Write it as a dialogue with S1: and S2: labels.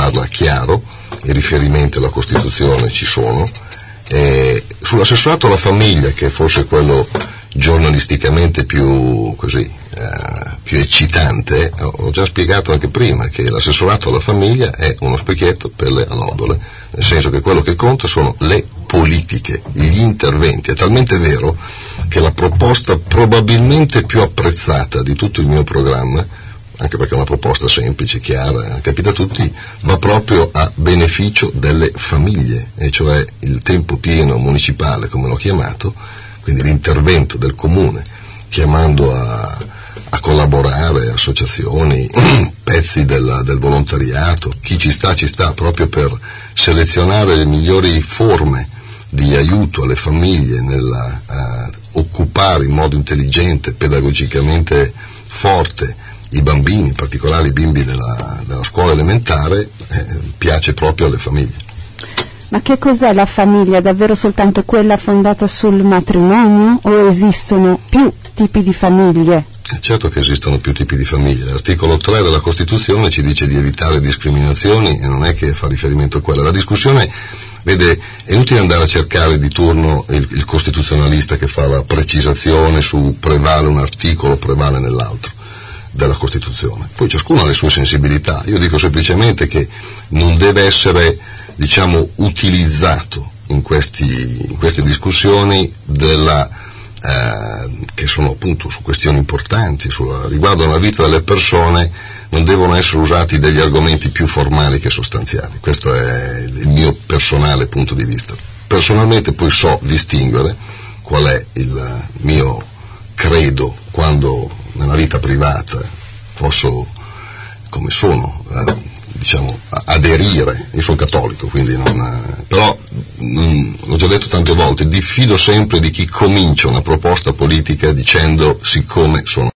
S1: parla chiaro, i riferimenti alla Costituzione ci sono. Sull'assessorato alla famiglia, che è forse quello giornalisticamente più eccitante, ho già spiegato anche prima che l'assessorato alla famiglia è uno specchietto per le allodole, nel senso che quello che conta sono le politiche, gli interventi. È talmente vero che la proposta probabilmente più apprezzata di tutto il mio programma, anche perché è una proposta semplice, chiara, capita a tutti, va proprio a beneficio delle famiglie, e cioè il tempo pieno municipale, come l'ho chiamato, quindi l'intervento del comune, chiamando a collaborare associazioni, pezzi del volontariato, chi ci sta, proprio per selezionare le migliori forme di aiuto alle famiglie nella occupare in modo intelligente, pedagogicamente forte i bambini, in particolare i bimbi della scuola elementare, piace proprio alle famiglie.
S2: Ma che cos'è la famiglia? Davvero soltanto quella fondata sul matrimonio o esistono più tipi di famiglie?
S1: Certo che esistono più tipi di famiglie. L'articolo 3 della Costituzione ci dice di evitare discriminazioni e non è che fa riferimento a quella. La discussione, vede, è inutile andare a cercare di turno il costituzionalista che fa la precisazione su prevale un articolo, prevale nell'altro della Costituzione. Poi ciascuno ha le sue sensibilità. Io dico semplicemente che non deve essere, utilizzato in queste discussioni che sono appunto su questioni importanti, riguardano la vita delle persone, non devono essere usati degli argomenti più formali che sostanziali. Questo è il mio personale punto di vista. Personalmente poi so distinguere qual è il mio credo quando nella vita privata posso, come sono, aderire. Io sono cattolico, quindi però l'ho già detto tante volte, diffido sempre di chi comincia una proposta politica dicendo siccome sono